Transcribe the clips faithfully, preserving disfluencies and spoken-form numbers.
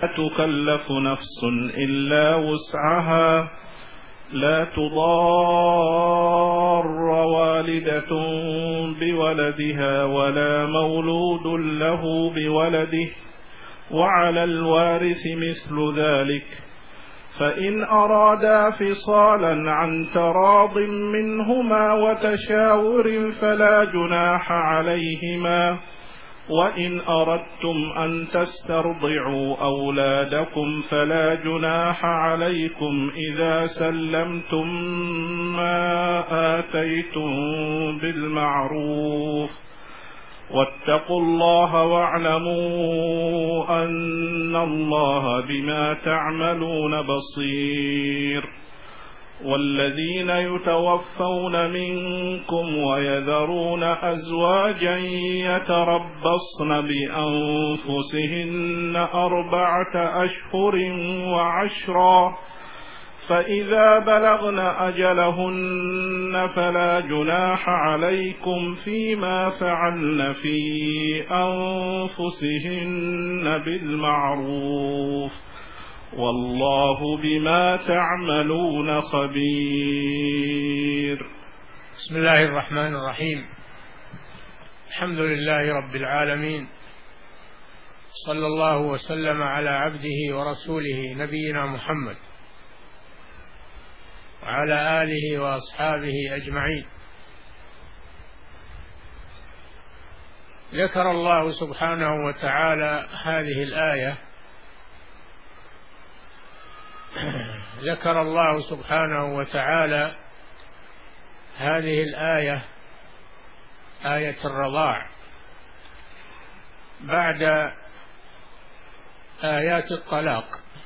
تكلف نفس إلا وسعها لا تضار والدة بولدها ولا مولود له بولده وعلى الوارث مثل ذلك فإن أرادا فصالا عن تراض منهما وتشاور فلا جناح عليهما وإن أردتم أن تسترضعوا أولادكم فلا جناح عليكم إذا سلمتم ما آتيتم بالمعروف واتقوا الله واعلموا أن الله بما تعملون بصير والذين يتوفون منكم ويذرون أزواجا يتربصن بأنفسهن أربعة أشهر وعشرا فإذا بلغن أجلهن فلا جناح عليكم فيما فعلن في أنفسهن بالمعروف والله بما تعملون خبير. بسم الله الرحمن الرحيم. الحمد لله رب العالمين، صلى الله وسلم على عبده ورسوله نبينا محمد وعلى آله وأصحابه أجمعين. ذكر الله سبحانه وتعالى هذه الآية ذكر الله سبحانه وتعالى هذه الآية آية الرضاع بعد آيات الطلاق.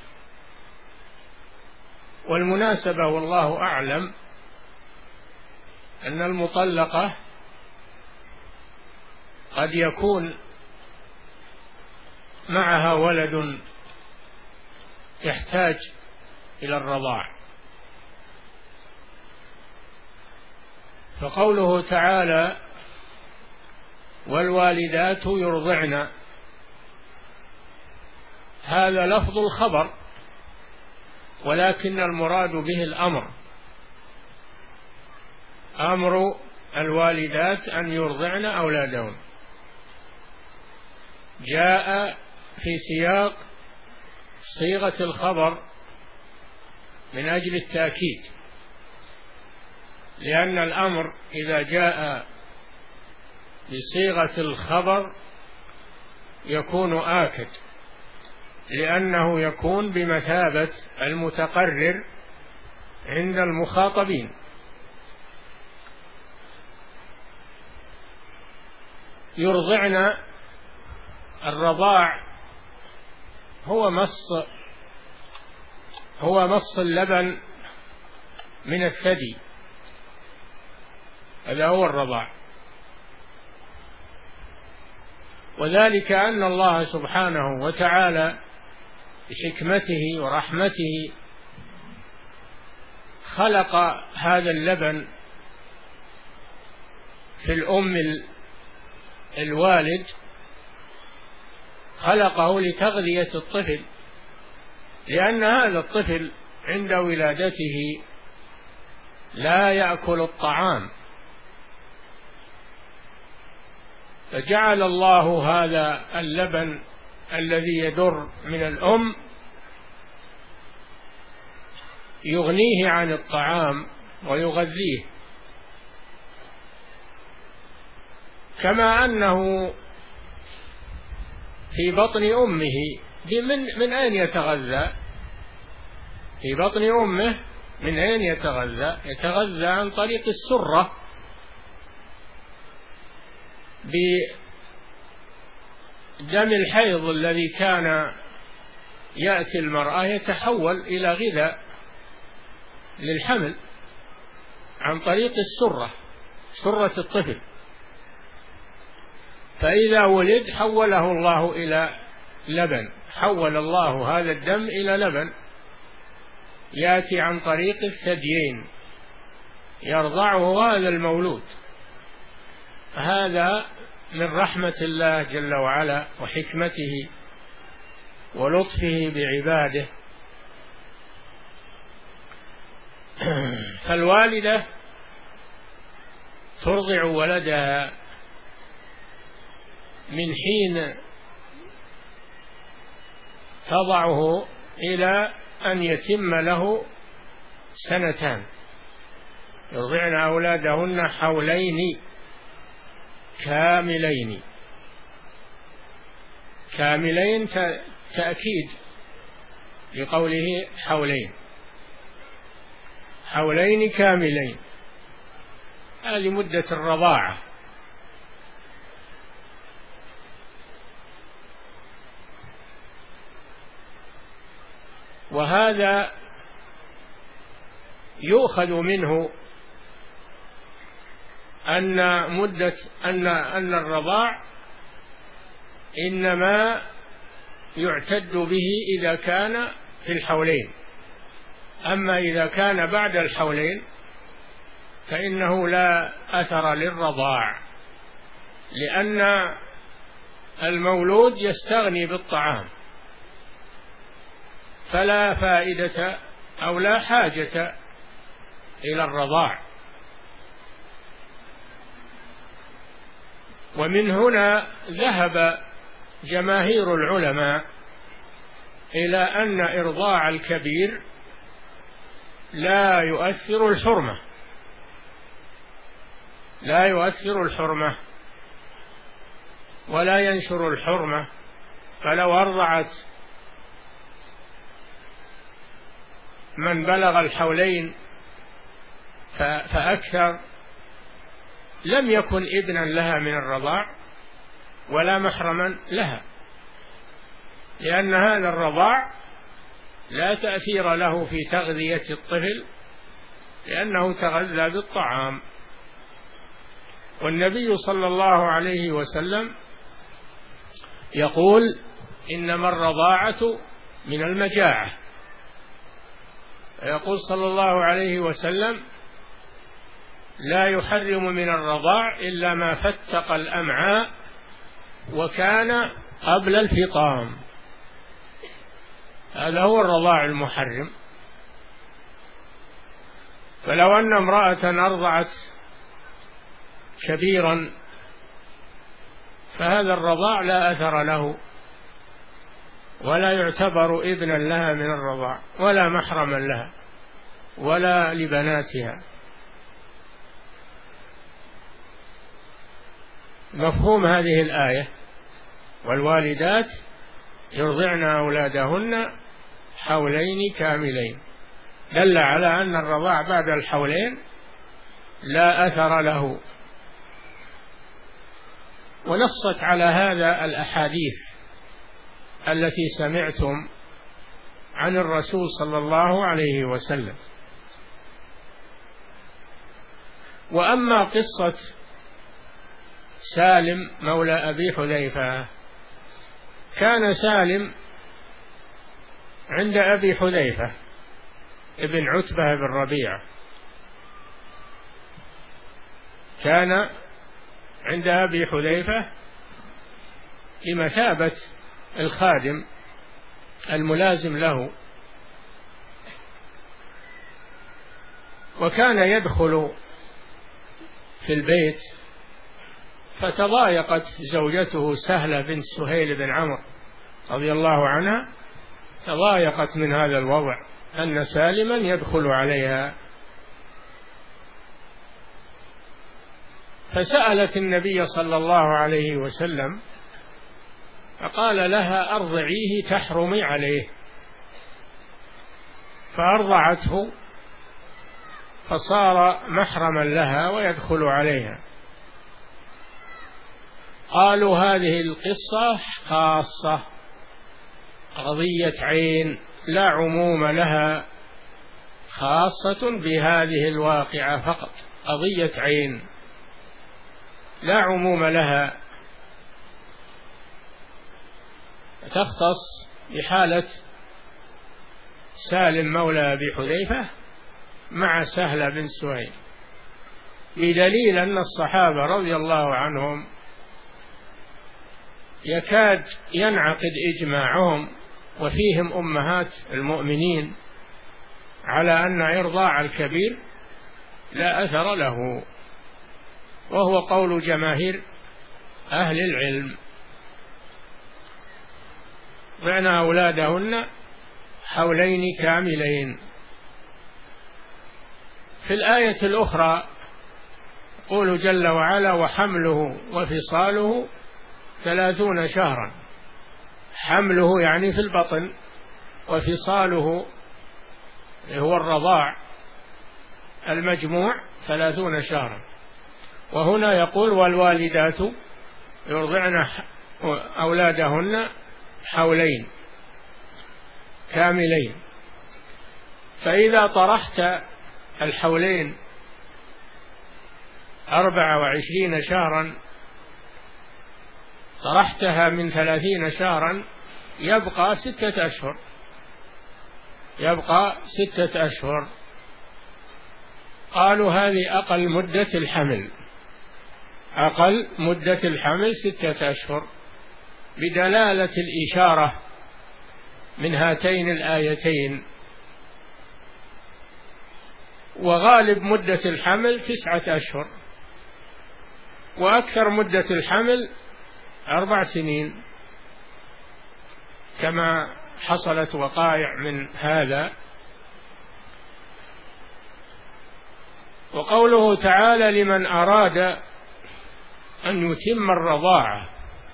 والمناسبة والله أعلم أن المطلقة قد يكون معها ولد يحتاج إلى الرضاع، فقوله تعالى والوالدات يرضعن، هذا لفظ الخبر ولكن المراد به الأمر، أمر الوالدات أن يرضعن أولادهن، جاء في سياق صيغة الخبر من أجل التأكيد، لأن الأمر إذا جاء بصيغة الخبر يكون آكد، لأنه يكون بمثابة المتقرر عند المخاطبين. يرضعن، الرضاع هو مص هو مص اللبن من الثدي، هذا هو الرضاع. وذلك أن الله سبحانه وتعالى بحكمته ورحمته خلق هذا اللبن في الأم الوالد، خلقه لتغذية الطفل، لأن هذا الطفل عند ولادته لا يأكل الطعام، فجعل الله هذا اللبن الذي يدر من الأم يغنيه عن الطعام ويغذيه، كما أنه في بطن أمه من, من أين يتغذى؟ في بطن أمه من أين يتغذى؟ يتغذى عن طريق السرة، بدم الحيض الذي كان يأتي المرأة يتحول إلى غذاء للحمل عن طريق السرة، سرة الطفل، فإذا ولد حوله الله إلى لبن، حول الله هذا الدم إلى لبن يأتي عن طريق الثديين يرضعه هذا المولود. هذا من رحمة الله جل وعلا وحكمته ولطفه بعباده. فالوالدة ترضع ولدها من حين تضعه إلى أن يتم له سنتان. يرضعن أولادهن حولين كاملين. كاملين تأكيد لقوله حولين، حولين كاملين، هذه مدة الرضاعة. وهذا يؤخذ منه أن مدة أن أن الرضاع إنما يعتد به إذا كان في الحولين، أما إذا كان بعد الحولين فإنه لا أثر للرضاع، لأن المولود يستغني بالطعام، فلا فائدة أو لا حاجة إلى الرضاع. ومن هنا ذهب جماهير العلماء إلى أن إرضاع الكبير لا يؤثر الحرمة، لا يؤثر الحرمة ولا ينشر الحرمة. فلو أرضعت من بلغ الحولين فأكثر لم يكن ابنا لها من الرضاع ولا محرما لها، لأن هذا الرضاع لا تأثير له في تغذية الطفل، لأنه تغذى بالطعام. والنبي صلى الله عليه وسلم يقول: إنما الرضاعة من المجاعة. يقول صلى الله عليه وسلم: لا يحرم من الرضاع إلا ما فتق الأمعاء وكان قبل الفطام. هذا هو الرضاع المحرم. فلو أن امرأة أرضعت كبيرا فهذا الرضاع لا أثر له ولا يعتبر ابنا لها من الرضاع ولا محرما لها ولا لبناتها. مفهوم هذه الآية: والوالدات يرضعن أولادهن حولين كاملين، دل على أن الرضاع بعد الحولين لا أثر له. ونصت على هذا الأحاديث التي سمعتم عن الرسول صلى الله عليه وسلم. وأما قصة سالم مولى أبي حذيفة، كان سالم عند أبي حذيفة ابن عتبة بن ربيعة، كان عند أبي حذيفة بمثابة الخادم الملازم له، وكان يدخل في البيت، فتضايقت زوجته سهلة بنت سهيل بن عمرو رضي الله عنها، تضايقت من هذا الوضع أن سالما يدخل عليها، فسألت النبي صلى الله عليه وسلم فقال لها: أرضعيه تحرمي عليه. فأرضعته فصار محرما لها ويدخل عليها. قالوا: هذه القصة خاصة، قضية عين لا عموم لها، خاصة بهذه الواقعة فقط، قضية عين لا عموم لها، تختص بحالة سالم مولى أبي حذيفة مع سهلة بن سهيل، بدليل أن الصحابة رضي الله عنهم يكاد ينعقد إجماعهم وفيهم أمهات المؤمنين على أن إرضاع الكبير لا أثر له، وهو قول جماهير أهل العلم. ضعن أولادهن حولين كاملين. في الآية الأخرى يقول جل وعلا: وحمله وفصاله ثلاثون شهرا. حمله يعني في البطن، وفصاله هو الرضاع المجموع ثلاثون شهرا. وهنا يقول: والوالدات يرضعن أولادهن حولين كاملين. فإذا طرحت الحولين أربع وعشرين شهرا، طرحتها من ثلاثين شهرا، يبقى ستة أشهر يبقى ستة أشهر. قالوا هذه أقل مدة الحمل، أقل مدة الحمل ستة أشهر، بدلالة الإشارة من هاتين الآيتين. وغالب مدة الحمل تسعة أشهر، وأكثر مدة الحمل أربع سنين، كما حصلت وقائع من هذا. وقوله تعالى: لمن أراد أن يتم الرضاعة،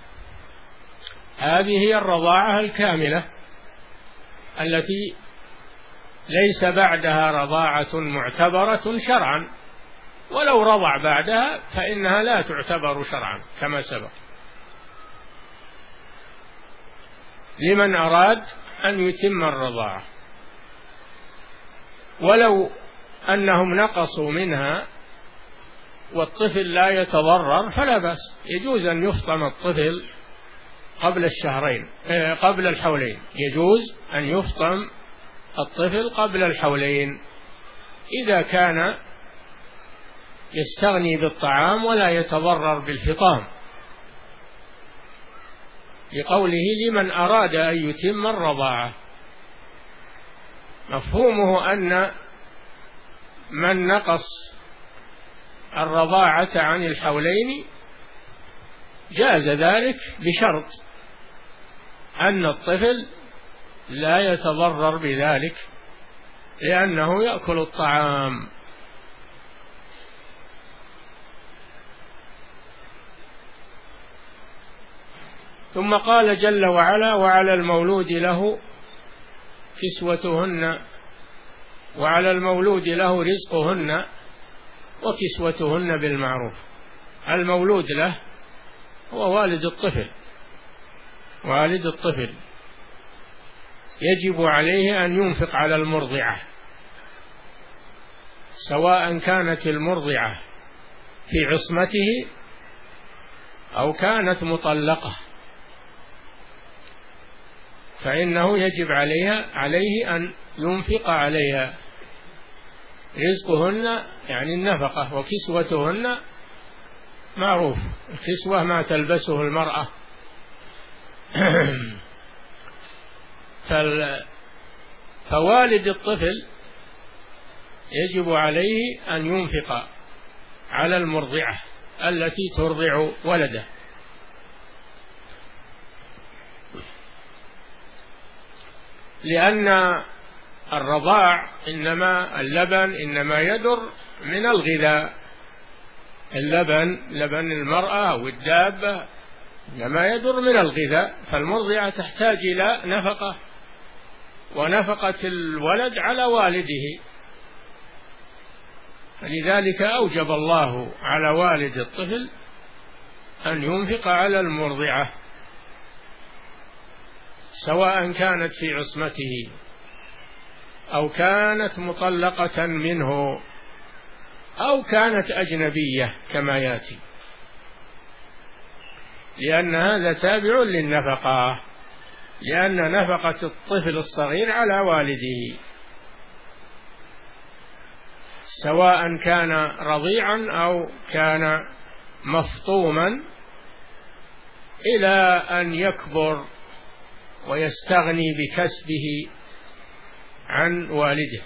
هذه هي الرضاعة الكاملة التي ليس بعدها رضاعة معتبرة شرعا، ولو رضع بعدها فإنها لا تعتبر شرعا كما سبق. لمن أراد أن يتم الرضاعة، ولو أنهم نقصوا منها والطفل لا يتضرر فلا بأس، يجوز أن يفطم الطفل قبل الشهرين قبل الحولين، يجوز أن يفطم الطفل قبل الحولين إذا كان يستغني بالطعام ولا يتضرر بالفطام، لقوله: لمن أراد أن يتم الرضاعة. مفهومه أن من نقص الرضاعة عن الحولين جاز ذلك بشرط أن الطفل لا يتضرر بذلك لأنه يأكل الطعام. ثم قال جل وعلا: وعلى المولود له كسوتهن وعلى المولود له رزقهن وكسوتهن بالمعروف. المولود له هو والد الطفل، والد الطفل يجب عليه أن ينفق على المرضعة، سواء كانت المرضعة في عصمته أو كانت مطلقة، فإنه يجب عليها عليه أن ينفق عليها. رزقهن يعني النفقة، وكسوتهن معروف، الكسوة ما تلبسه المرأة. فوالد الطفل يجب عليه أن ينفق على المرضعة التي ترضع ولده، لأن الرضاع إنما اللبن إنما يدر من الغذاء، اللبن لبن المرأة أو الدابة إنما يدر من الغذاء، فالمرضعة تحتاج إلى نفقة، ونفقة الولد على والده، فلذلك أوجب الله على والد الطفل أن ينفق على المرضعة، سواء كانت في عصمته أو كانت مطلقة منه أو كانت أجنبية كما يأتي، لأن هذا تابع للنفقة، لأن نفقة الطفل الصغير على والده، سواء كان رضيعا أو كان مفطوما إلى أن يكبر ويستغني بكسبه عن والده.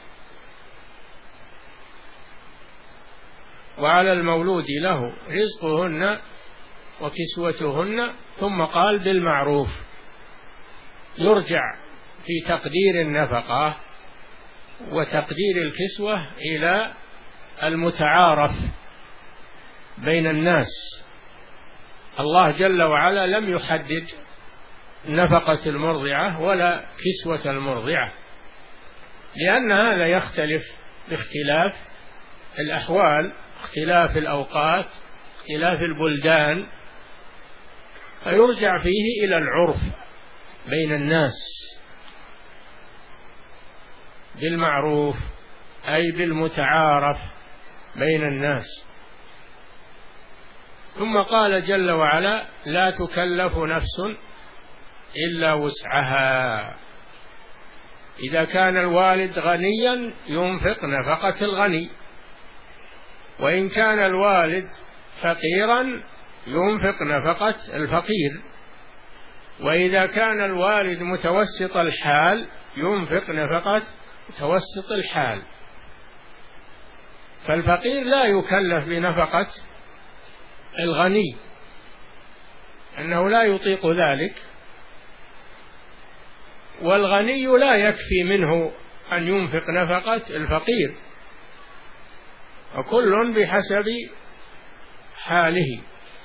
وعلى المولود له رزقهن وكسوتهن، ثم قال بالمعروف. يرجع في تقدير النفقة وتقدير الكسوة إلى المتعارف بين الناس. الله جل وعلا لم يحدد نفقة المرضعة ولا كسوة المرضعة، لأن هذا يختلف باختلاف الأحوال، اختلاف الأوقات، اختلاف البلدان، فيرجع فيه إلى العرف بين الناس بالمعروف، أي بالمتعارف بين الناس. ثم قال جل وعلا: لا تكلف نفس إلا وسعها. إذا كان الوالد غنيا ينفق نفقة الغني، وإن كان الوالد فقيرا ينفق نفقة الفقير، وإذا كان الوالد متوسط الحال ينفق نفقة متوسط الحال. فالفقير لا يكلف بنفقة الغني، أنه لا يطيق ذلك، والغني لا يكفي منه أن ينفق نفقة الفقير، وكل بحسب حاله،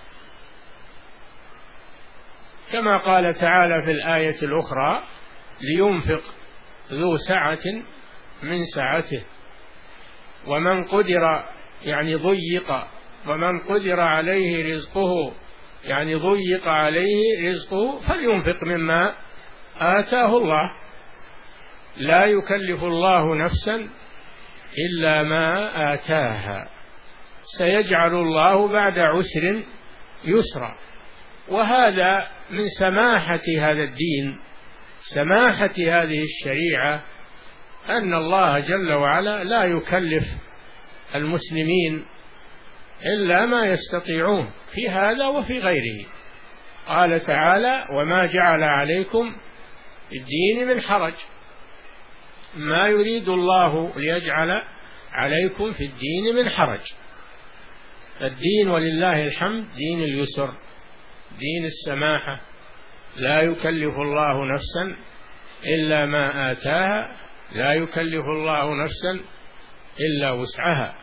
كما قال تعالى في الآية الأخرى: لينفق ذو سعة من سعته، ومن قدر يعني ضيق، ومن قدر عليه رزقه يعني ضيق عليه رزقه فلينفق مما آتاه الله، لا يكلف الله نفسا إلا ما آتاها، سيجعل الله بعد عسر يسرا. وهذا من سماحة هذا الدين، سماحة هذه الشريعة، أن الله جل وعلا لا يكلف المسلمين إلا ما يستطيعون في هذا وفي غيره. قال تعالى: وما جعل عليكم في الدين من حرج، ما يريد الله ليجعل عليكم في الدين من حرج. الدين ولله الحمد دين اليسر، دين السماحة، لا يكلف الله نفسا إلا ما آتاها، لا يكلف الله نفسا إلا وسعها.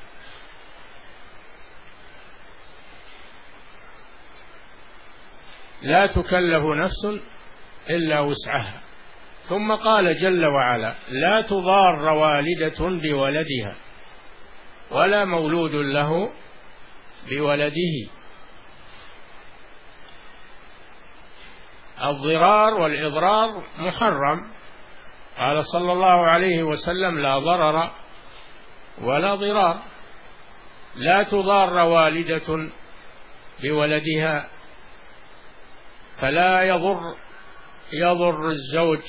لا تكلف نفس إلا وسعها. ثم قال جل وعلا: لا تضار والدة بولدها ولا مولود له بولده. الضرار والإضرار محرم. قال صلى الله عليه وسلم: لا ضرر ولا ضرار. لا تضار والدة بولدها، فلا يضر يضر الزوج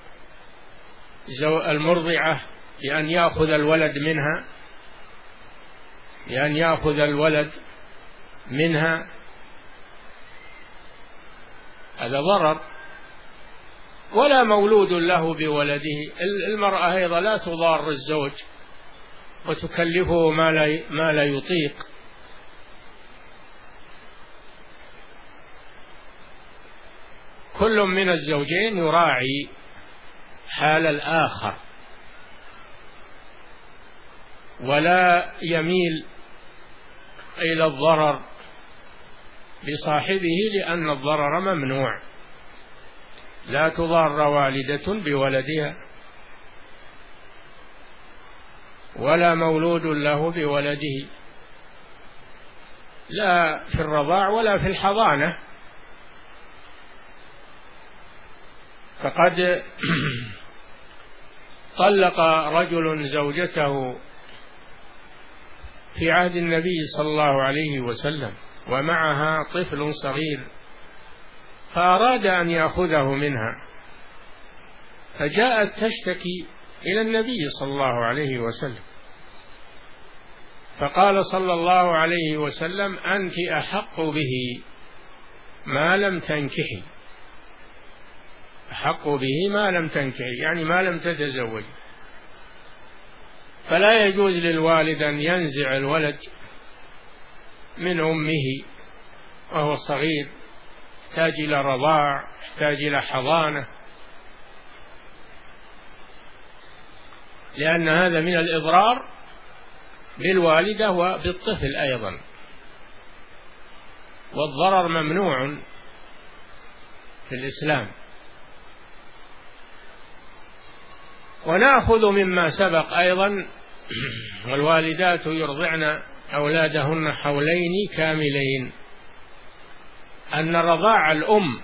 المرضعة بأن يأخذ الولد منها بأن يأخذ الولد منها هذا ضرر، ولا مولود له بولده. المرأة أيضا لا تضار الزوج وتكلفه ما لا ما لا يطيق. كل من الزوجين يراعي حال الآخر ولا يميل إلى الضرر بصاحبه، لأن الضرر ممنوع. لا تضار والدة بولدها ولا مولود له بولده، لا في الرضاع ولا في الحضانة. فقد طلق رجل زوجته في عهد النبي صلى الله عليه وسلم ومعها طفل صغير، فأراد أن يأخذه منها، فجاءت تشتكي إلى النبي صلى الله عليه وسلم، فقال صلى الله عليه وسلم: أنت أحق به ما لم تنكحي. أحق به ما لم تنكحي، يعني ما لم تتزوج. فلا يجوز للوالد أن ينزع الولد من أمه وهو صغير، يحتاج إلى رضاع، يحتاج إلى حضانة، لأن هذا من الإضرار بالوالدة وبالطفل أيضا، والضرر ممنوع في الإسلام. ونأخذ مما سبق أيضا: والوالدات يرضعن أولادهن حولين كاملين، أن رضاع الأم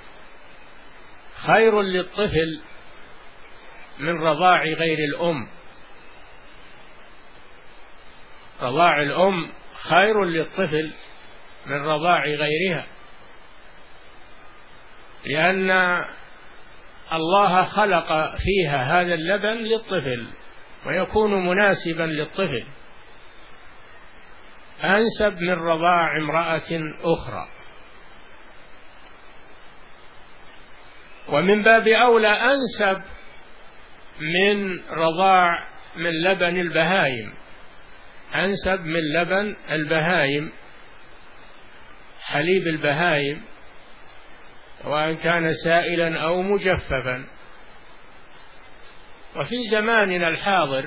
خير للطفل من رضاع غير الأم. رضاع الأم خير للطفل من رضاع غيرها، لأن الله خلق فيها هذا اللبن للطفل ويكون مناسبا للطفل، أنسب من رضاع امرأة أخرى. ومن باب أولى أنسب من رضاع من لبن البهائم، أنسب من لبن البهائم، حليب البهائم، وأن كان سائلا أو مجففا. وفي زماننا الحاضر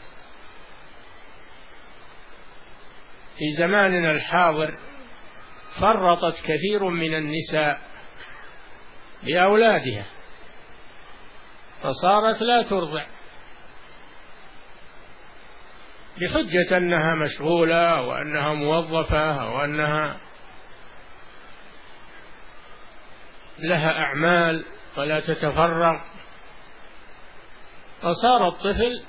في زماننا الحاضر فرطت كثير من النساء بأولادها، فصارت لا ترضع بحجة أنها مشغولة وأنها موظفة وأنها لها أعمال ولا تتفرغ، فصار الطفل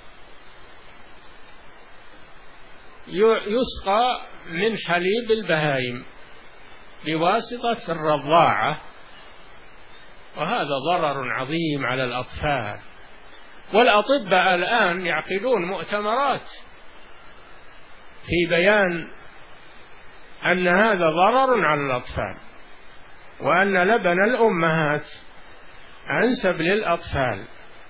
يسقى من حليب البهائم بواسطة الرضاعة، وهذا ضرر عظيم على الأطفال. والأطباء الآن يعقدون مؤتمرات في بيان أن هذا ضرر على الأطفال، وأن لبن الأمهات أنسب للأطفال،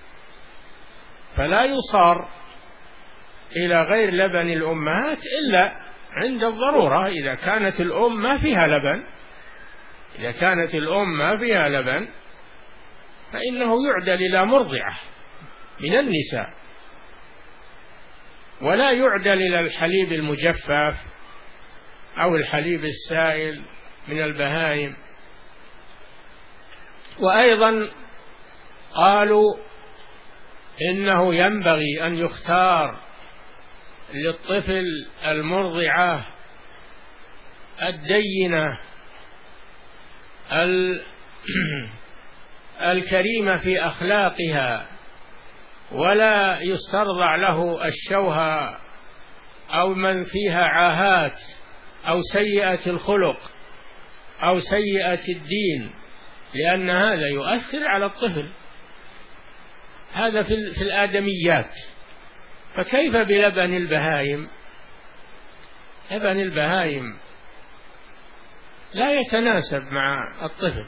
فلا يصار إلى غير لبن الأمهات إلا عند الضرورة. إذا كانت الأم ما فيها لبن إذا كانت الأم ما فيها لبن فإنه يعدل إلى مرضعة من النساء، ولا يعدل إلى الحليب المجفف أو الحليب السائل من البهائم. وأيضا قالوا إنه ينبغي أن يختار للطفل المرضعة الدينة الكريمة في أخلاقها، ولا يسترضع له الشوهة أو من فيها عاهات أو سيئة الخلق أو سيئة الدين، لأن هذا يؤثر على الطفل. هذا في الآدميات، فكيف بلبن البهائم؟ لبن البهائم لا يتناسب مع الطفل،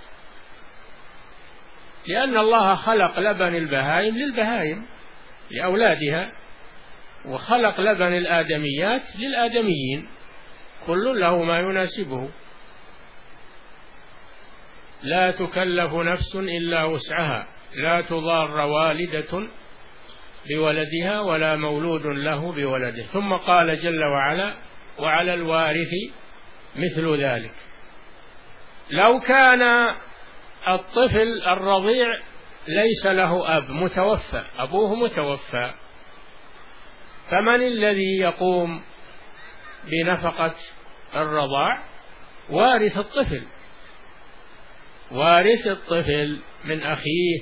لأن الله خلق لبن البهائم للبهائم لأولادها، وخلق لبن الآدميات للآدميين، كل له ما يناسبه. لا تكلف نفس إلا وسعها، لا تضار والدة بولدها ولا مولود له بولده. ثم قال جل وعلا: وعلى الوارث مثل ذلك. لو كان الطفل الرضيع ليس له أب، متوفى، أبوه متوفى، فمن الذي يقوم بنفقة الرضاع؟ وارث الطفل، وارث الطفل من أخيه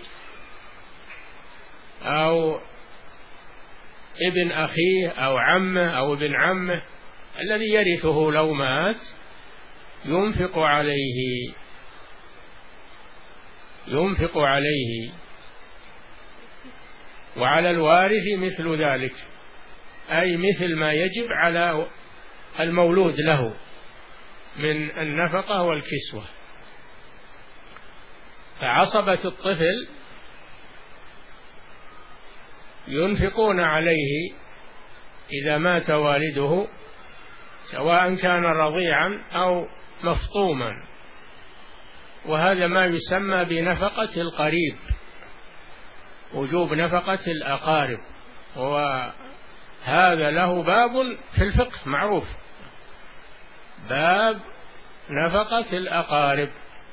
أو ابن أخيه أو عمه أو ابن عمه، الذي يرثه لو مات ينفق عليه ينفق عليه وعلى الوارث مثل ذلك، أي مثل ما يجب على المولود له من النفقة والكسوة. فعصبة الطفل ينفقون عليه إذا مات والده، سواء كان رضيعا أو مفطوما، وهذا ما يسمى بنفقة القريب، وجوب نفقة الأقارب، وهذا له باب في الفقه معروف، باب نفقة الأقارب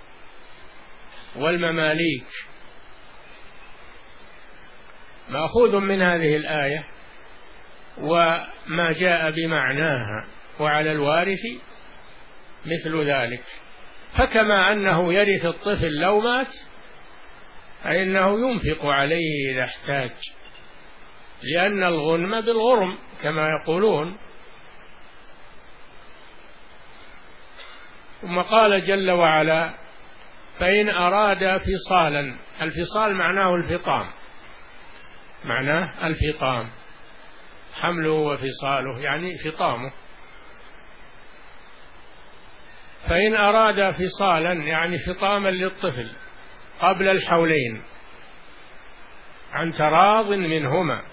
والمماليك، مأخوذ من هذه الآية وما جاء بمعناها، وعلى الوارث مثل ذلك. فكما أنه يرث الطفل لو مات فإنه ينفق عليه إذا احتاج، لأن الغنم بالغرم كما يقولون. ثم قال جل وعلا: فإن أراد فصالا. الفصال معناه الفطام، معناه الفطام، حمله وفصاله يعني فطامه. فإن أراد فصالا يعني فطاما للطفل قبل الحولين عن تراض منهما،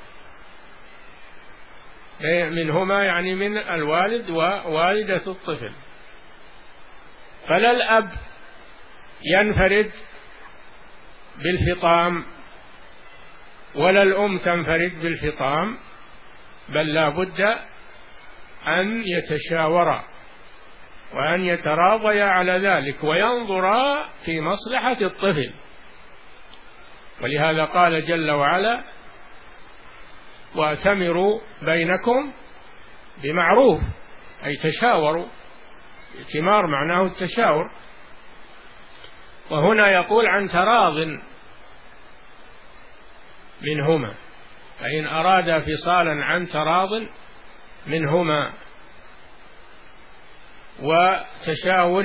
منهما يعني من الوالد ووالدة الطفل، فلا الأب ينفرد بالفطام ولا الأم تنفرد بالفطام، بل لا بد أن يتشاورا وأن يتراضيا على ذلك وينظرا في مصلحة الطفل. ولهذا قال جل وعلا: وأتمروا بينكم بمعروف، أي تشاوروا. ائتمار معناه التشاور، وهنا يقول عن تراض منهما، فإن أراد فصالا عن تراض منهما وتشاور،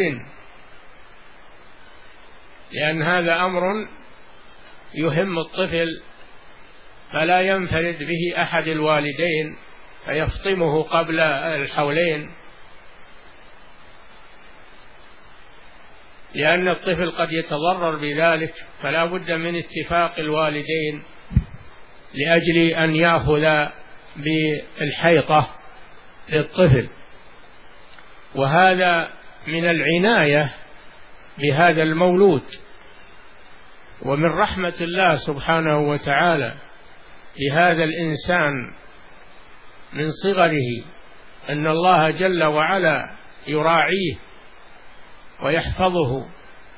لأن هذا أمر يهم الطفل، فلا ينفرد به أحد الوالدين فيفطمه قبل الحولين، لأن الطفل قد يتضرر بذلك، فلا بد من اتفاق الوالدين لأجل أن يأخذ بالحيطة للطفل. وهذا من العناية بهذا المولود، ومن رحمة الله سبحانه وتعالى بهذا الإنسان من صغره، أن الله جل وعلا يراعيه ويحفظه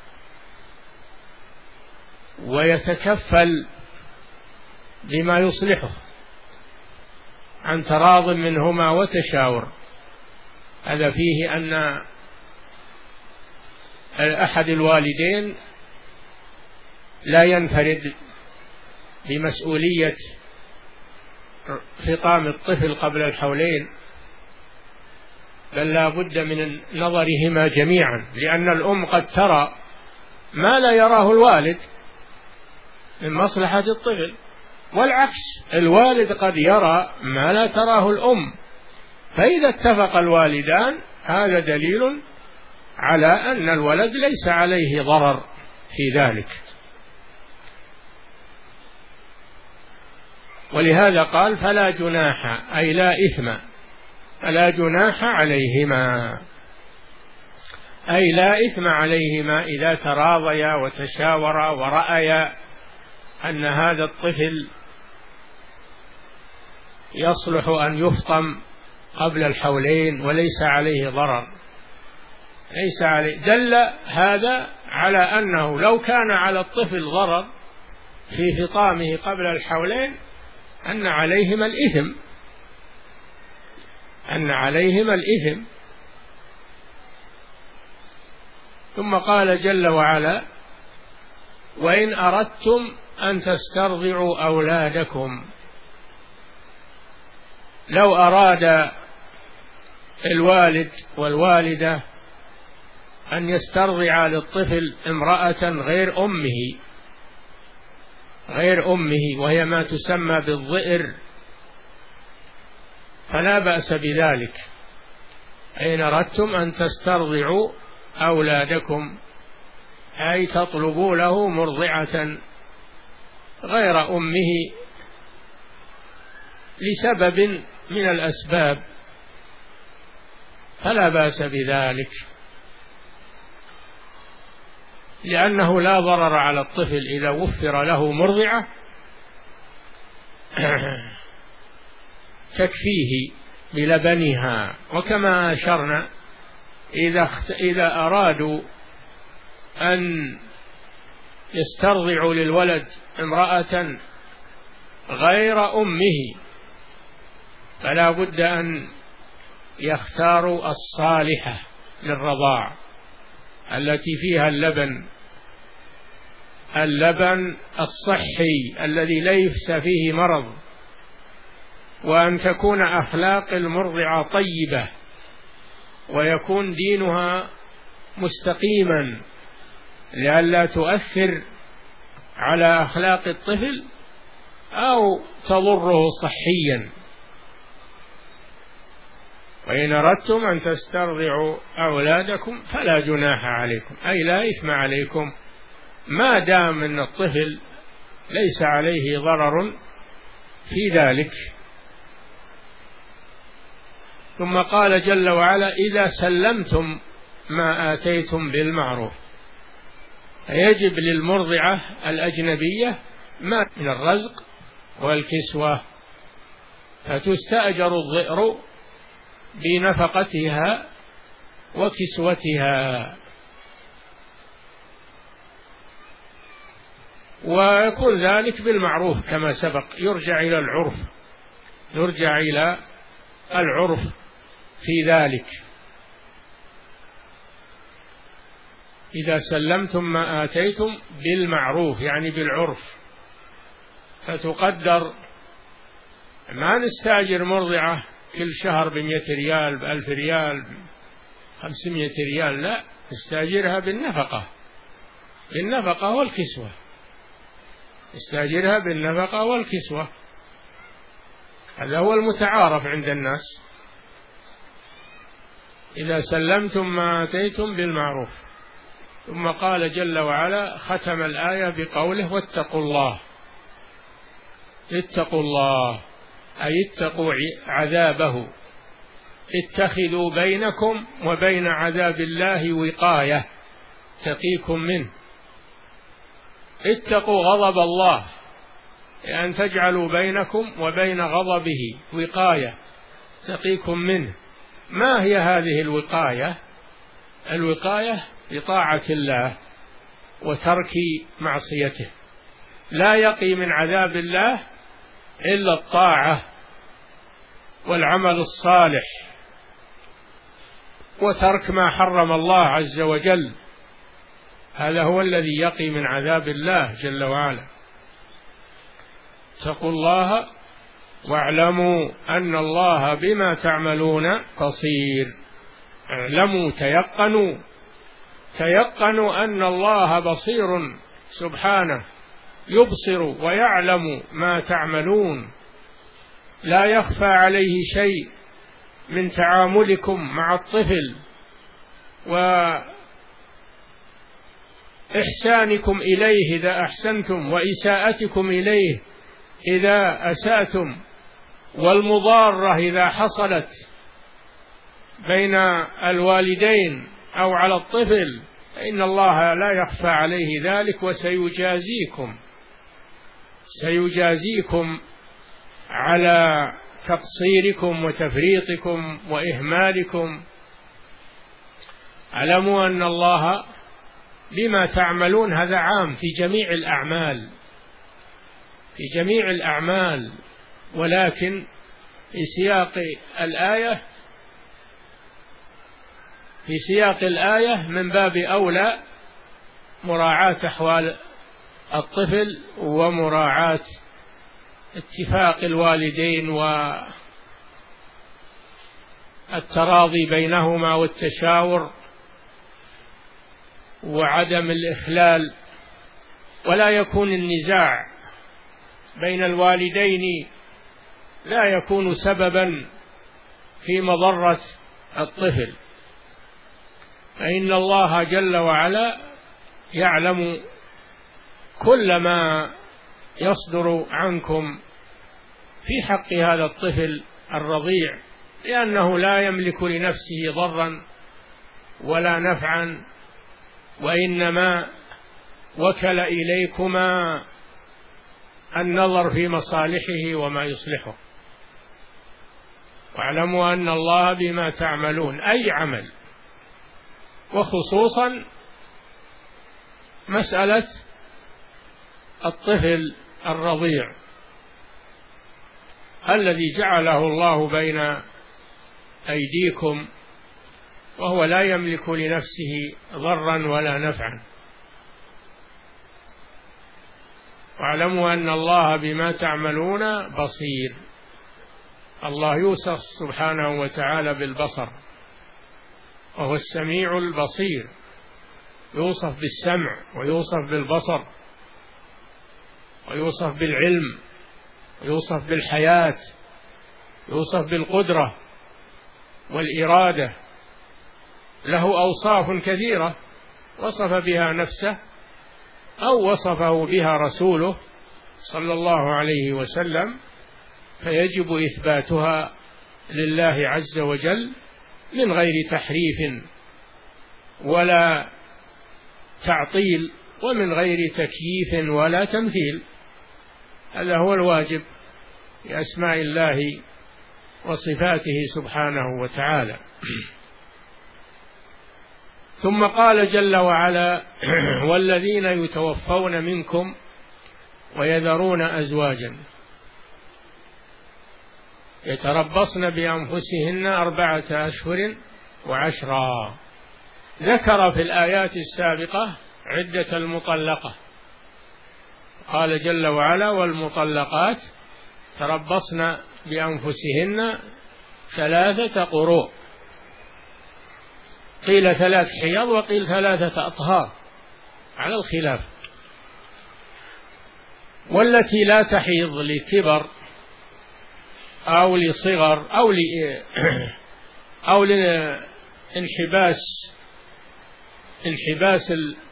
ويتكفل بما يصلحه عن تراض منهما وتشاور. هذا فيه أن أحد الوالدين لا ينفرد بمسؤولية فطام الطفل قبل الحولين، بل لا بد من نظرهما جميعا، لأن الأم قد ترى ما لا يراه الوالد من مصلحة الطفل، والعكس، الوالد قد يرى ما لا تراه الأم، فإذا اتفق الوالدان هذا دليل على أن الولد ليس عليه ضرر في ذلك. ولهذا قال: فلا جناح، أي لا إثم، فلا جناح عليهما، أي لا إثم عليهما إذا تراضيا وتشاورا ورأيا أن هذا الطفل يصلح أن يفطم قبل الحولين وليس عليه ضرر، ليس عليه. دل هذا على أنه لو كان على الطفل ضرر في فطامه قبل الحولين أن عليهما الإثم، أن عليهما الإثم. ثم قال جل وعلا: وإن أردتم أن تسترضعوا أولادكم. لو أراد الوالد والوالدة أن يسترضع للطفل امرأة غير أمه، غير أمه وهي ما تسمى بالظئر، فلا بأس بذلك. إن أردتم أن تسترضعوا أولادكم، أي تطلبوا له مرضعة غير أمه لسبب من الأسباب فلا بأس بذلك، لأنه لا ضرر على الطفل إذا وفر له مرضعة تكفيه بلبنها. وكما أشرنا إذا إذا أرادوا أن يسترضعوا للولد امرأة غير أمه فلا بد أن يختاروا الصالحة للرضاع التي فيها اللبن اللبن الصحي الذي ليس فيه مرض، وأن تكون أخلاق المرضعة طيبة ويكون دينها مستقيما لئلا تؤثر على أخلاق الطفل أو تضره صحيا. وإن أردتم أن تسترضعوا أولادكم فلا جناح عليكم، أي لا إثم عليكم ما دام أن الطفل ليس عليه ضرر في ذلك. ثم قال جل وعلا إذا سلمتم ما آتيتم بالمعروف، يجب للمرضعة الأجنبية ما من الرزق والكسوة، فتستأجر الضئر بنفقتها وكسوتها، ويكون ذلك بالمعروف كما سبق، يرجع إلى العرف يرجع إلى العرف في ذلك. إذا سلمتم ما آتيتم بالمعروف يعني بالعرف، فتقدر، ما نستأجر مرضعة كل شهر بمئة ريال بألف ريال خمسمائة ريال، لا، نستأجرها بالنفقة بالنفقة والكسوة نستأجرها بالنفقة والكسوة، هذا هو المتعارف عند الناس. إذا سلمتم ما آتيتم بالمعروف. ثم قال جل وعلا ختم الآية بقوله واتقوا الله. اتقوا الله أي اتقوا عذابه، اتخذوا بينكم وبين عذاب الله وقاية تقيكم منه. اتقوا غضب الله لأن تجعلوا بينكم وبين غضبه وقاية تقيكم منه. ما هي هذه الوقاية؟ الوقاية بطاعة الله وترك معصيته، لا يقي من عذاب الله إلا الطاعة والعمل الصالح وترك ما حرم الله عز وجل، هذا هو الذي يقي من عذاب الله جل وعلا. اتقوا الله واعلموا أن الله بما تعملون بصير. اعلموا تيقنوا تيقنوا أن الله بصير سبحانه، يبصر ويعلم ما تعملون، لا يخفى عليه شيء من تعاملكم مع الطفل وإحسانكم إليه إذا أحسنتم وإساءتكم إليه إذا أسأتم، والمضارة إذا حصلت بين الوالدين أو على الطفل، فإن الله لا يخفى عليه ذلك وسيجازيكم سيجازيكم على تقصيركم وتفريطكم وإهمالكم. اعلموا أن الله بما تعملون، هذا عام في جميع الأعمال في جميع الأعمال ولكن في سياق الآية في سياق الآية من باب أولى مراعاة أحوال الطفل ومراعاة اتفاق الوالدين والتراضي بينهما والتشاور وعدم الإخلال، ولا يكون النزاع بين الوالدين لا يكون سببا في مضرة الطفل، فإن الله جل وعلا يعلم كل ما يصدر عنكم في حق هذا الطفل الرضيع، لأنه لا يملك لنفسه ضرا ولا نفعا، وإنما وكل إليكما النظر في مصالحه وما يصلحه. واعلموا أن الله بما تعملون أي عمل، وخصوصا مسألة الطفل الرضيع الذي جعله الله بين أيديكم وهو لا يملك لنفسه ضرا ولا نفعا. واعلموا أن الله بما تعملون بصير. الله يوصف سبحانه وتعالى بالبصر، وهو السميع البصير، يوصف بالسمع ويوصف بالبصر ويوصف بالعلم ويوصف بالحياة، يوصف بالقدرة والإرادة، له أوصاف كثيرة وصف بها نفسه أو وصفه بها رسوله صلى الله عليه وسلم، فيجب إثباتها لله عز وجل من غير تحريف ولا تعطيل ومن غير تكييف ولا تمثيل. هذا هو الواجب بأسماء الله وصفاته سبحانه وتعالى. ثم قال جل وعلا: والذين يتوفون منكم ويذرون أزواجا يتربصن بأنفسهن أربعة أشهر وعشرا. ذكر في الآيات السابقة عدة المطلقة، قال جل وعلا: والمطلقات تربصن بأنفسهن ثلاثة قروء، قيل ثلاث حيض وقيل ثلاثة أطهار على الخلاف. والتي لا تحيض لكبر أو لصغر أو ل أو لانحباس انحباس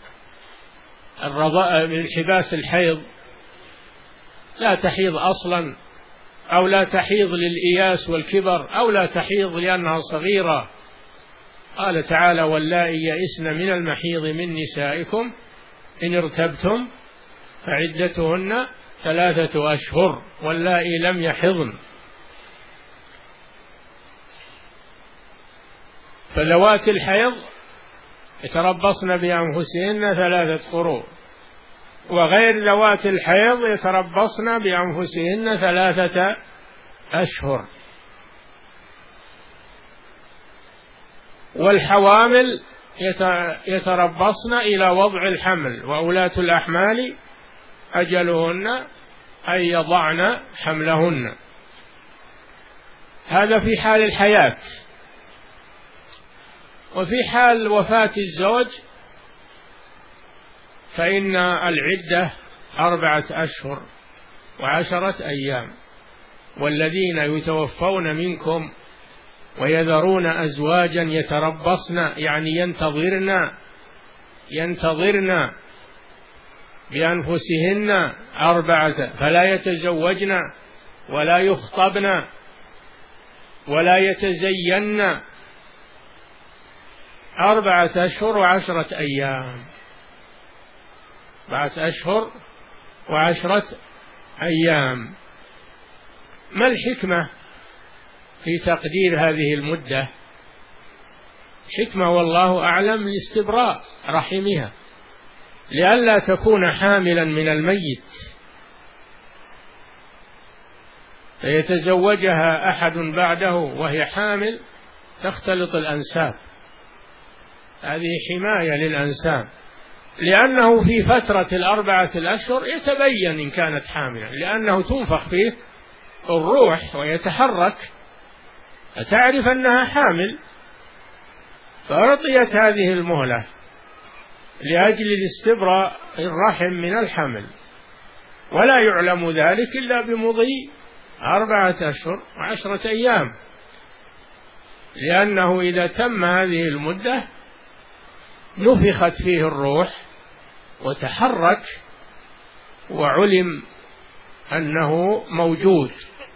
الرضاء انحباس الحيض، لا تحيض أصلا، أو لا تحيض للإياس والكبر، أو لا تحيض لأنها صغيرة. قال تعالى: واللائي يئسن من المحيض من نسائكم إن ارتبتم فعدتهن ثلاثة أشهر واللائي لم يحضن. فذوات الحيض يتربصن بأنفسهن ثلاثة قروء، وغير ذوات الحيض يتربصن بأنفسهن ثلاثة أشهر. والحوامل يتربصن إلى وضع الحمل، وأولاة الأحمال أجلهن أن يضعن حملهن. هذا في حال الحياة. وفي حال وفاة الزوج فإن العدة أربعة أشهر وعشرة أيام. والذين يتوفون منكم ويذرون أزواجا يتربصن يعني ينتظرن ينتظرن بأنفسهن أربعة، فلا يتزوجن ولا يخطبن ولا يتزين، أربعة أشهر وعشرة أيام، أربعة أشهر وعشرة أيام. ما الحكمة في تقدير هذه المدة؟ حكمة والله أعلم لاستبراء رحمها، لئلا تكون حاملا من الميت فيتزوجها أحد بعده وهي حامل تختلط الأنساب. هذه حماية للأنساب، لأنه في فترة الأربعة الأشهر يتبين إن كانت حاملا، لأنه تنفخ فيه الروح ويتحرك فتعرف أنها حامل، فأعطيت هذه المهلة لأجل الاستبراء الرحم من الحمل، ولا يعلم ذلك إلا بمضي أربعة أشهر وعشرة أيام، لأنه إذا تم هذه المدة نفخت فيه الروح وتحرك وعلم أنه موجود.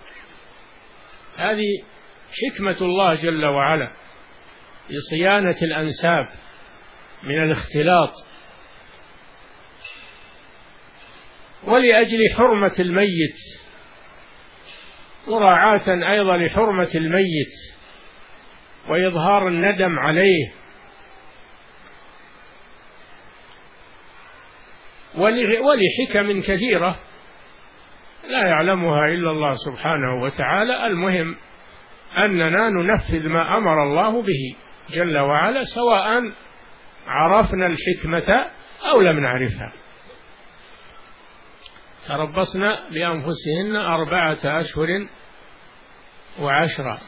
هذه حكمة الله جل وعلا لصيانة الأنساب من الاختلاط، ولأجل حرمة الميت، مراعاة أيضا لحرمة الميت وإظهار الندم عليه، ولحكم كثيرة لا يعلمها إلا الله سبحانه وتعالى. المهم أننا ننفذ ما أمر الله به جل وعلا، سواء عرفنا الحكمة أو لم نعرفها. تربصن بأنفسهن أربعة أشهر وعشرة،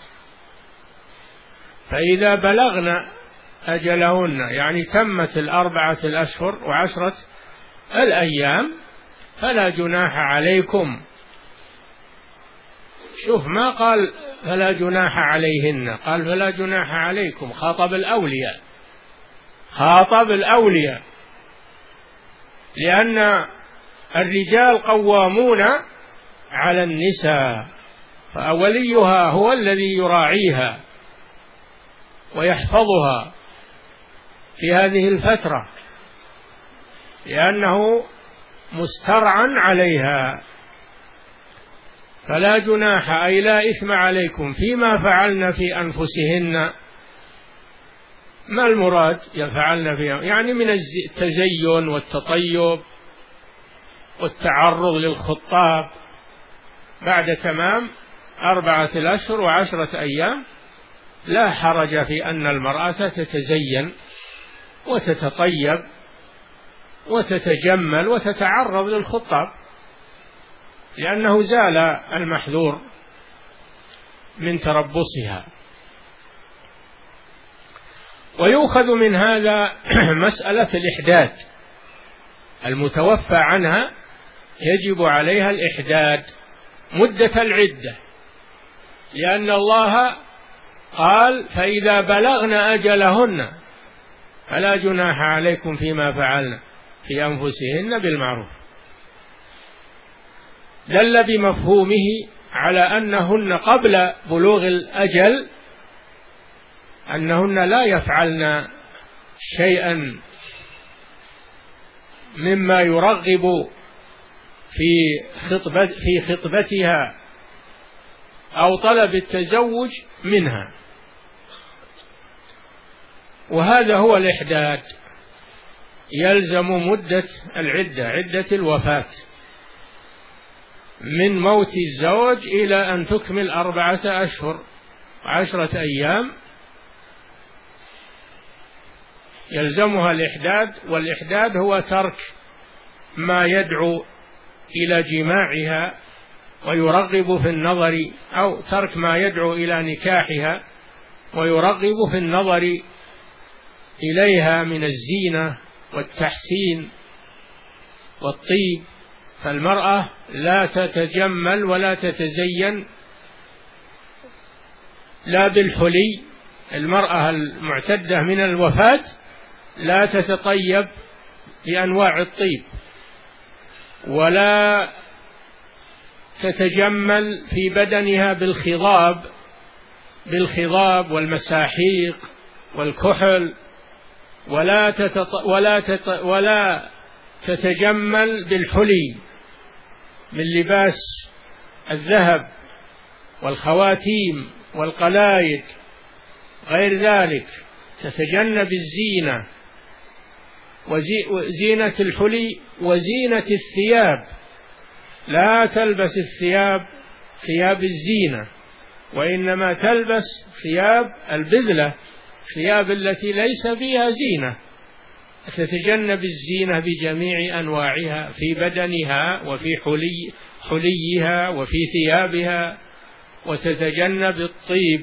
فإذا بلغن أجلهن يعني تمت الأربعة الأشهر وعشرة الأيام فلا جناح عليكم. شوف، ما قال فلا جناح عليهن، قال فلا جناح عليكم، خاطب الأولياء، خاطب الأولياء، لأن الرجال قوامون على النساء، فأوليها هو الذي يراعيها ويحفظها في هذه الفترة، لأنه مسترعا عليها. فلا جناح أي لا إثم عليكم فيما فعلن في أنفسهن. ما المراد يفعلن فيها؟ يعني من التزين والتطيب والتعرض للخطاب بعد تمام أربعة الأشهر وعشرة أيام. لا حرج في أن المرأة تتزين وتتطيب وتتجمل وتتعرض للخطاب، لأنه زال المحذور من تربصها. ويؤخذ من هذا مسألة الإحداد، المتوفى عنها يجب عليها الإحداد مدة العدة، لأن الله قال فإذا بلغن أجلهن فلا جناح عليكم فيما فعلن في أنفسهن بالمعروف. دل بمفهومه على أنهن قبل بلوغ الأجل أنهن لا يفعلن شيئا مما يرغب في خطبة في خطبتها أو طلب التزوج منها، وهذا هو الإحداد. يلزم مدة العدة، عدة الوفاة، من موت الزوج إلى أن تكمل أربعة أشهر عشرة أيام يلزمها الإحداد. والإحداد هو ترك ما يدعو إلى جماعها ويرغب في النظر، أو ترك ما يدعو إلى نكاحها ويرغب في النظر إليها من الزينة والتحسين والطيب. فالمرأة لا تتجمل ولا تتزين لا بالحلي، المرأة المعتدة من الوفاة لا تتطيب بأنواع الطيب، ولا تتجمل في بدنها بالخضاب بالخضاب والمساحيق والكحل، ولا تتط... ولا تت... ولا تتجمل بالحلي من لباس الذهب والخواتيم والقلايد غير ذلك. تتجنب الزينة وزينة الحلي وزينة الثياب، لا تلبس الثياب ثياب الزينة، وإنما تلبس ثياب البذلة، ثياب التي ليس فيها زينة. تتجنب الزينة بجميع أنواعها في بدنها وفي حلي حليها وفي ثيابها، وتتجنب الطيب.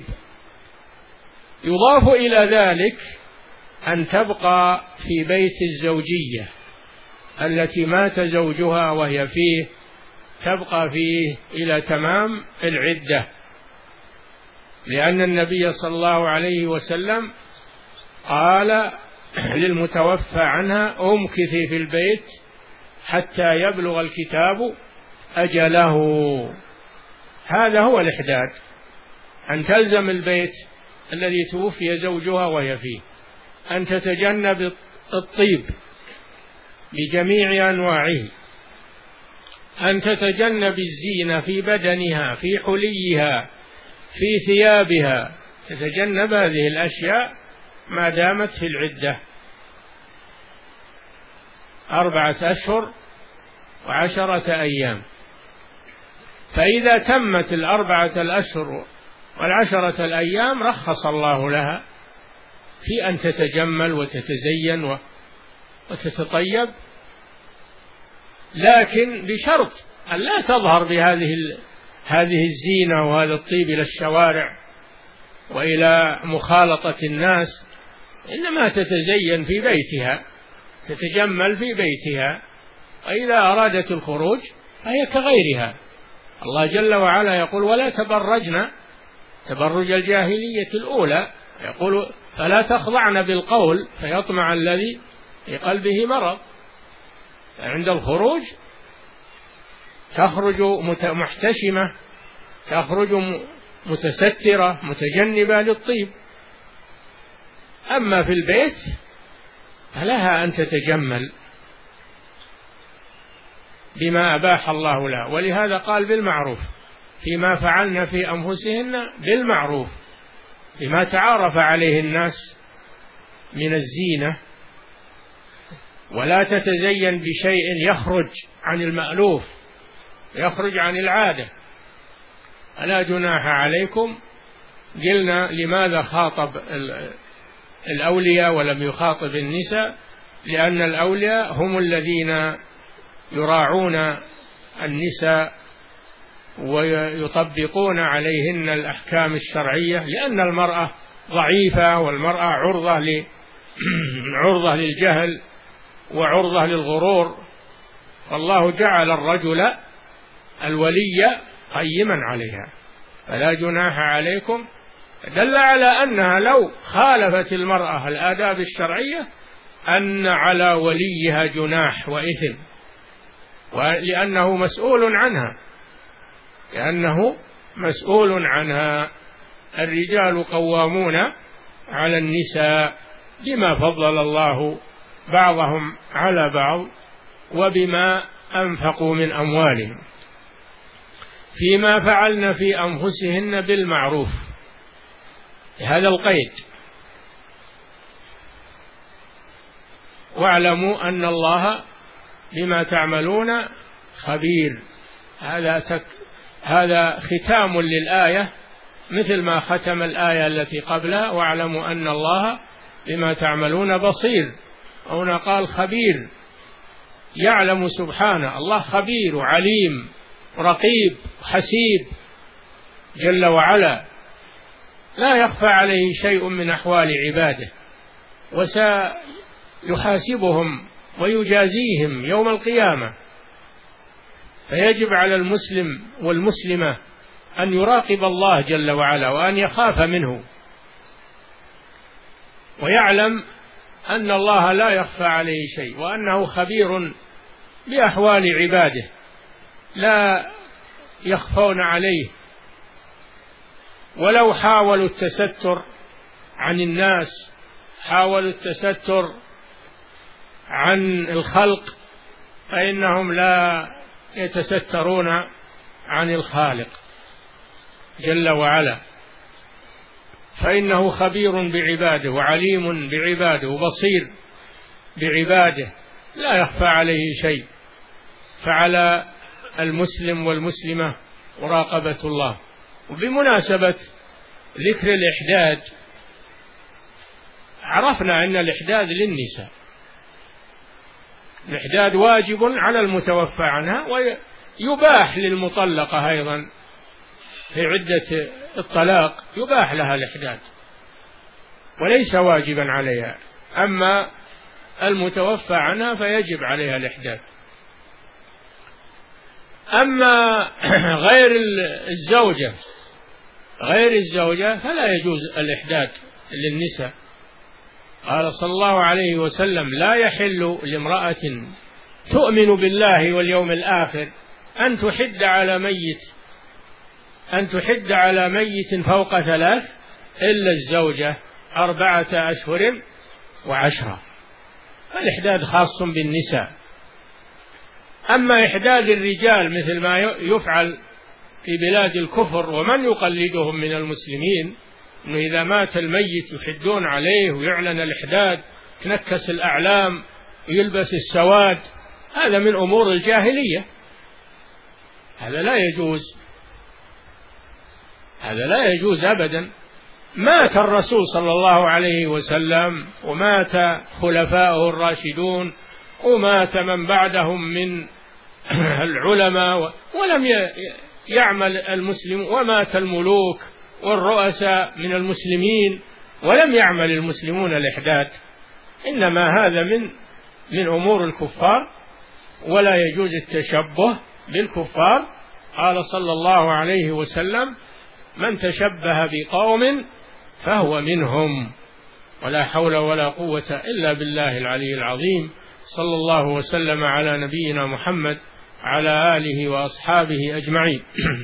يضاف إلى ذلك أن تبقى في بيت الزوجية التي مات زوجها وهي فيه، تبقى فيه إلى تمام العدة، لأن النبي صلى الله عليه وسلم قال للمتوفى عنها امكثي في البيت حتى يبلغ الكتاب أجله. هذا هو الإحداد، أن تلزم البيت الذي توفي زوجها وهي فيه، أن تتجنب الطيب بجميع أنواعه، أن تتجنب الزينة في بدنها، في حليها، في ثيابها، تتجنب هذه الأشياء ما دامت في العدة أربعة أشهر وعشرة أيام. فإذا تمت الأربعة الأشهر والعشرة الأيام رخص الله لها في أن تتجمل وتتزين وتتطيب، لكن بشرط أن لا تظهر بهذه هذه الزينة وهذا الطيب إلى الشوارع وإلى مخالطة الناس، إنما تتزين في بيتها، تتجمل في بيتها، وإذا أرادت الخروج فهي كغيرها. الله جل وعلا يقول: ولا تبرجن تبرج الجاهلية الأولى، يقول: فلا تخضعن بالقول فيطمع الذي في قلبه مرض. عند الخروج تخرج محتشمة، تخرج متسترة متجنبة للطيب. أما في البيت فلها أن تتجمل بما أباح الله لها، ولهذا قال بالمعروف فيما فعلن في أنفسهن بالمعروف، بما تعارف عليه الناس من الزينة، ولا تتزين بشيء يخرج عن المألوف، يخرج عن العادة. ألا جناح عليكم. قلنا لماذا خاطب الأولياء ولم يخاطب النساء؟ لأن الأولياء هم الذين يراعون النساء ويطبقون عليهن الأحكام الشرعية، لأن المرأة ضعيفة، والمرأة عرضة ل... عرضة للجهل وعرضة للغرور، فالله جعل الرجل الولي قيما عليها. فلا جناح عليكم دل على أنها لو خالفت المرأة الآداب الشرعية أن على وليها جناح وإثم، ولأنه مسؤول عنها، لأنه مسؤول عنها. الرجال قوامون على النساء بما فضل الله بعضهم على بعض وبما أنفقوا من أموالهم، فيما فعلن في أنفسهن بالمعروف. هذا القيد. واعلموا أن الله بما تعملون خبير. هذا تك هذا ختام للآية، مثل ما ختم الآية التي قبلها: واعلموا أن الله بما تعملون بصير. هنا قال خبير، يعلم سبحانه. الله خبير وعليم رقيب حسيب جل وعلا، لا يخفى عليه شيء من أحوال عباده، وسيحاسبهم ويجازيهم يوم القيامة. فيجب على المسلم والمسلمة أن يراقب الله جل وعلا وأن يخاف منه، ويعلم أن الله لا يخفى عليه شيء، وأنه خبير بأحوال عباده لا يخفون عليه. ولو حاولوا التستر عن الناس، حاولوا التستر عن الخلق، فإنهم لا يتسترون عن الخالق جل وعلا، فإنه خبير بعباده وعليم بعباده وبصير بعباده، لا يخفى عليه شيء. فعلى المسلم والمسلمة مراقبة الله. وبمناسبة ذكر الإحداد، عرفنا أن الإحداد للنساء، الإحداد واجب على المتوفى عنها، ويباح للمطلقة أيضا في عدة الطلاق، يباح لها الإحداد وليس واجبا عليها. أما المتوفى عنها فيجب عليها الإحداد. أما غير الزوجة غير الزوجة فلا يجوز الإحداد للنساء. قال صلى الله عليه وسلم: لا يحل لامرأة تؤمن بالله واليوم الآخر أن تحد على ميت أن تحد على ميت فوق ثلاث إلا الزوجة أربعة أشهر وعشرة. الإحداد خاص بالنساء. أما إحداد الرجال مثل ما يفعل في بلاد الكفر ومن يقلدهم من المسلمين، أنه إذا مات الميت يحدون عليه ويعلن الإحداد، تنكس الأعلام ويلبس السواد، هذا من أمور الجاهلية، هذا لا يجوز، هذا لا يجوز أبدا. مات الرسول صلى الله عليه وسلم ومات خلفاؤه الراشدون ومات من بعدهم من العلماء ولم يعمل المسلم، ومات الملوك والرؤساء من المسلمين ولم يعمل المسلمون الإحداد، إنما هذا من من أمور الكفار ولا يجوز التشبه بالكفار. قال صلى الله عليه وسلم: من تشبه بقوم فهو منهم، ولا حول ولا قوة إلا بالله العلي العظيم. صلى الله وسلم على نبينا محمد على آله وأصحابه أجمعين.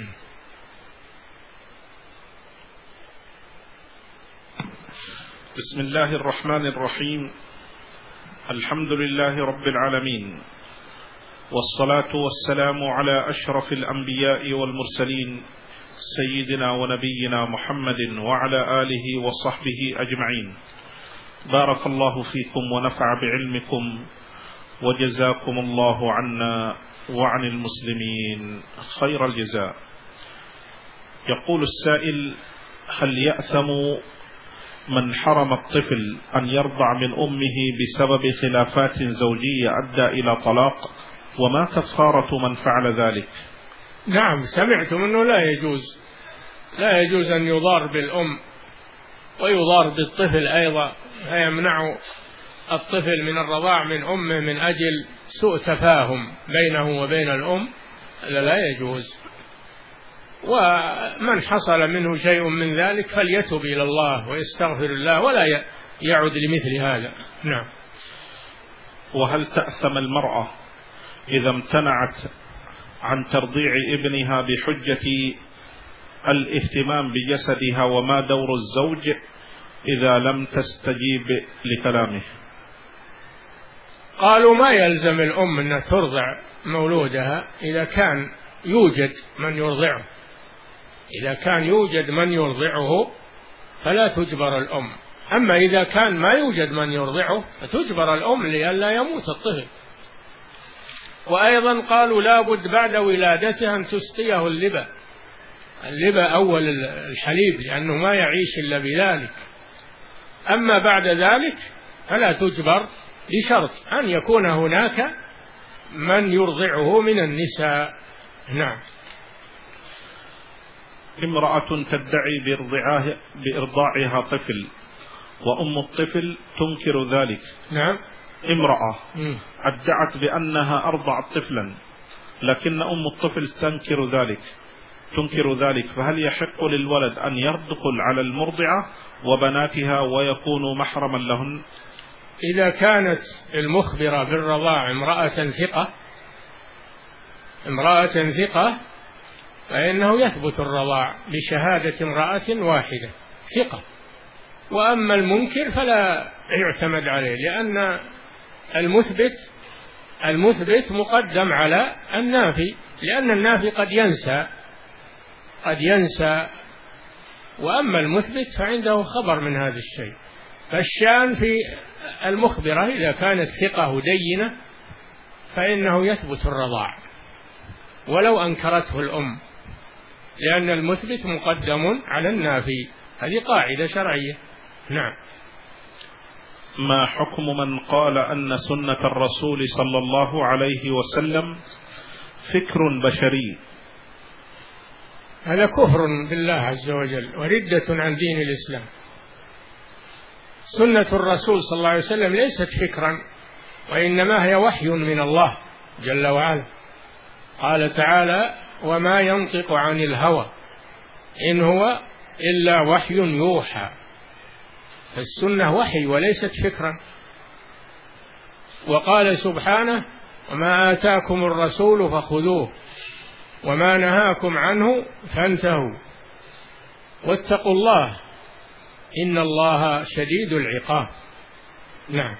بسم الله الرحمن الرحيم. الحمد لله رب العالمين، والصلاة والسلام على أشرف الأنبياء والمرسلين سيدنا ونبينا محمد وعلى آله وصحبه أجمعين. بارك الله فيكم ونفع بعلمكم، وجزاكم الله عنا وعن المسلمين خير الجزاء. يقول السائل: هل يأثم من حرم الطفل أن يرضع من أمه بسبب خلافات زوجية أدى إلى طلاق؟ وما كفارة من فعل ذلك؟ نعم، سمعتم أنه لا يجوز لا يجوز أن يضار بالأم ويضار بالطفل أيضا، فيمنع الطفل من الرضاع من أمه من أجل سوء تفاهم بينه وبين الأم، هذا لا يجوز. ومن حصل منه شيء من ذلك فليتب إلى الله ويستغفر الله ولا يعود لمثل هذا. نعم. وهل تأثم المرأة إذا امتنعت عن ترضيع ابنها بحجة الاهتمام بجسدها؟ وما دور الزوج إذا لم تستجيب لكلامه؟ قالوا ما يلزم الأم أن ترضع مولودها إذا كان يوجد من يرضعه، إذا كان يوجد من يرضعه فلا تجبر الأم. أما إذا كان ما يوجد من يرضعه فتجبر الأم لئلا يموت الطفل. وأيضا قالوا لا بد بعد ولادته أن تسقيه اللبن، اللبن أول الحليب، لأنه ما يعيش إلا بذلك. أما بعد ذلك فلا تجبر، بشرط أن يكون هناك من يرضعه من النساء. نعم. امرأة تدعي بإرضاعها, بإرضاعها طفل وأم الطفل تنكر ذلك. نعم. امرأة م. ادعت بأنها أرضعت طفلا، لكن أم الطفل تنكر ذلك تنكر ذلك فهل يحق للولد أن يدخل على المرضعة وبناتها ويكون محرما لهن؟ إذا كانت المخبرة بالرضاع امرأة ثقة امرأة ثقة فإنه يثبت الرضاع بشهادة امرأة واحدة ثقة. وأما المنكر فلا يعتمد عليه، لأن المثبت المثبت مقدم على النافي، لأن النافي قد ينسى قد ينسى وأما المثبت فعنده خبر من هذا الشيء. فالشان في المخبرة إذا كانت ثقة دينة فإنه يثبت الرضاع ولو أنكرته الأم، لأن المثبت مقدم على النافي، هذه قاعدة شرعية. نعم. ما حكم من قال أن سنة الرسول صلى الله عليه وسلم فكر بشري؟ هذا كفر بالله عز وجل وردة عن دين الإسلام. سنة الرسول صلى الله عليه وسلم ليست فكرا، وإنما هي وحي من الله جل وعلا. قال تعالى: وما ينطق عن الهوى إن هو إلا وحي يوحى. فالسنة وحي وليست فكرا. وقال سبحانه: وما آتاكم الرسول فخذوه وما نهاكم عنه فانتهوا واتقوا الله إن الله شديد العقاب. نعم.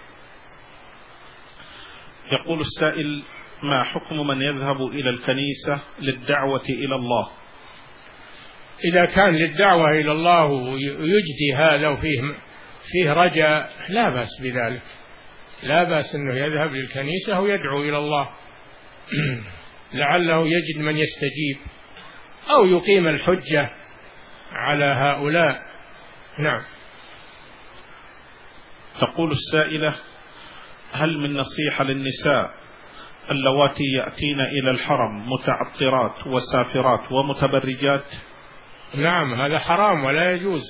يقول السائل: ما حكم من يذهب إلى الكنيسة للدعوة إلى الله؟ إذا كان للدعوة إلى الله ويجدي هذا وفيه فيه رجاء لا بأس بذلك، لا بأس أنه يذهب للكنيسة ويدعو إلى الله لعله يجد من يستجيب أو يقيم الحجة على هؤلاء. نعم. تقول السائلة: هل من نصيحة للنساء اللواتي يأتين إلى الحرم متعطرات وسافرات ومتبرجات؟ نعم، هذا حرام ولا يجوز،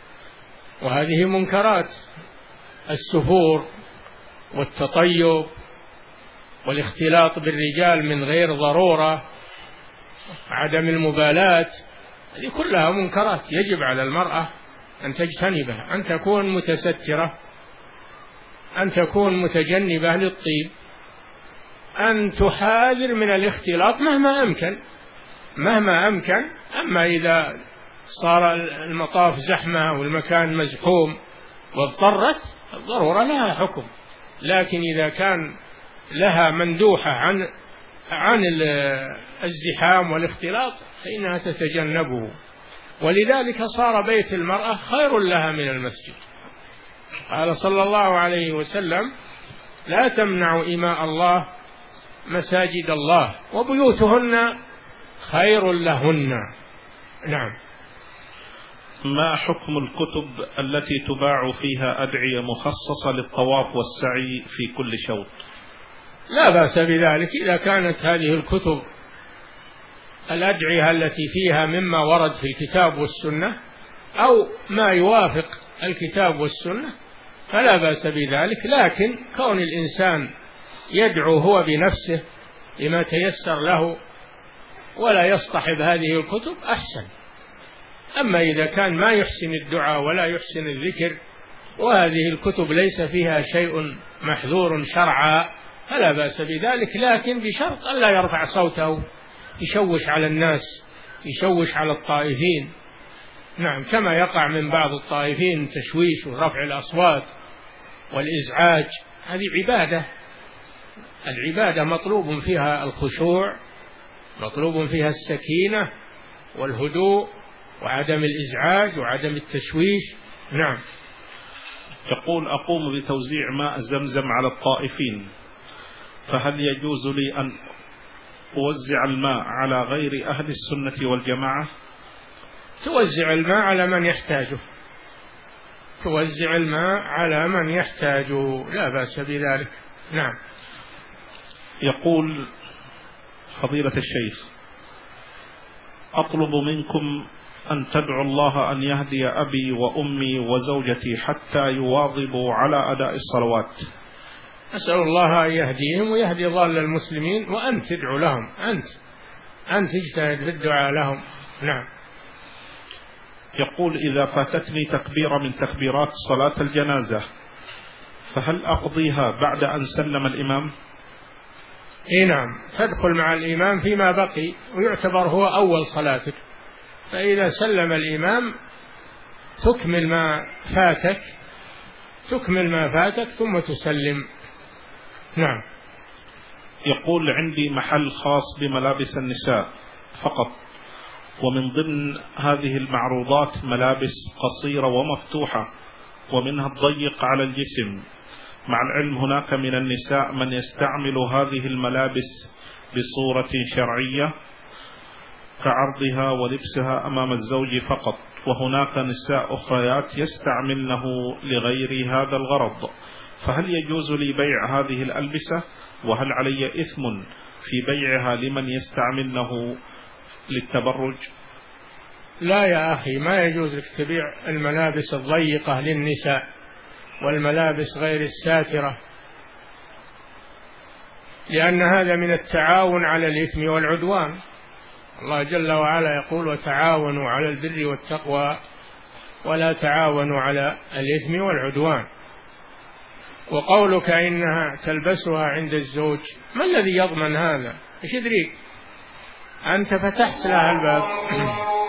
وهذه منكرات. السفور والتطيب والاختلاط بالرجال من غير ضرورة، عدم المبالاة، هذه كلها منكرات يجب على المرأة أن تجتنبها، أن تكون متسترة، أن تكون متجنبة للطيب، أن تحاذر من الاختلاط مهما أمكن مهما أمكن. أما إذا صار المطاف زحمة والمكان مزحوم واضطرت، الضرورة لها حكم، لكن إذا كان لها مندوحة عن عن الزحام والاختلاط فإنها تتجنبه. ولذلك صار بيت المرأة خير لها من المسجد. قال صلى الله عليه وسلم: لا تمنعوا إماء الله مساجد الله وبيوتهن خير لهن. نعم. ما حكم الكتب التي تباع فيها أدعية مخصصة للطواف والسعي في كل شوط؟ لا بأس بذلك إذا كانت هذه الكتب الأدعية التي فيها مما ورد في الكتاب والسنة أو ما يوافق الكتاب والسنة فلا بأس بذلك، لكن كون الإنسان يدعو هو بنفسه لما تيسر له ولا يصطحب هذه الكتب أحسن. أما إذا كان ما يحسن الدعاء ولا يحسن الذكر وهذه الكتب ليس فيها شيء محذور شرعا فلا بأس بذلك، لكن بشرط ألا يرفع صوته يشوش على الناس، يشوش على الطائفين. نعم، كما يقع من بعض الطائفين تشويش ورفع الأصوات والإزعاج. هذه عبادة، العبادة مطلوب فيها الخشوع، مطلوب فيها السكينة والهدوء وعدم الإزعاج وعدم التشويش. نعم. يقول: أقوم بتوزيع ماء زمزم على الطائفين، فهل يجوز لي أن أوزع الماء على غير أهل السنة والجماعة؟ توزع الماء على من يحتاجه، توزع الماء على من يحتاجه، لا بأس بذلك. نعم. يقول: فضيلة الشيخ، أطلب منكم أن تدعوا الله أن يهدي أبي وأمي وزوجتي حتى يواظبوا على أداء الصلوات. أسأل الله أن يهديهم ويهدي ضال المسلمين، وأنت تدعو لهم، أنت أنت تجتهد في الدعاء لهم. نعم. يقول: إذا فاتتني تكبيرة من تكبيرات صلاة الجنازة فهل أقضيها بعد أن سلم الإمام؟ إيه نعم، تدخل مع الإمام فيما بقي ويعتبر هو أول صلاتك، فإذا سلم الإمام تكمل ما فاتك تكمل ما فاتك ثم تسلم. نعم. يقول: عندي محل خاص بملابس النساء فقط، ومن ضمن هذه المعروضات ملابس قصيرة ومفتوحة ومنها الضيق على الجسم، مع العلم هناك من النساء من يستعمل هذه الملابس بصورة شرعية كعرضها ولبسها أمام الزوج فقط، وهناك نساء أخريات يستعملنه لغير هذا الغرض، فهل يجوز لي بيع هذه الألبسة؟ وهل علي إثم في بيعها لمن يستعملنه للتبرج؟ لا يا أخي، ما يجوز لك تبيع الملابس الضيقة للنساء والملابس غير الساترة، لأن هذا من التعاون على الإثم والعدوان. الله جل وعلا يقول: وتعاونوا على البر والتقوى ولا تعاونوا على الإثم والعدوان. وقولك إنها تلبسها عند الزوج، ما الذي يضمن هذا؟ إيش يدريك؟ أنت فتحت لها الباب.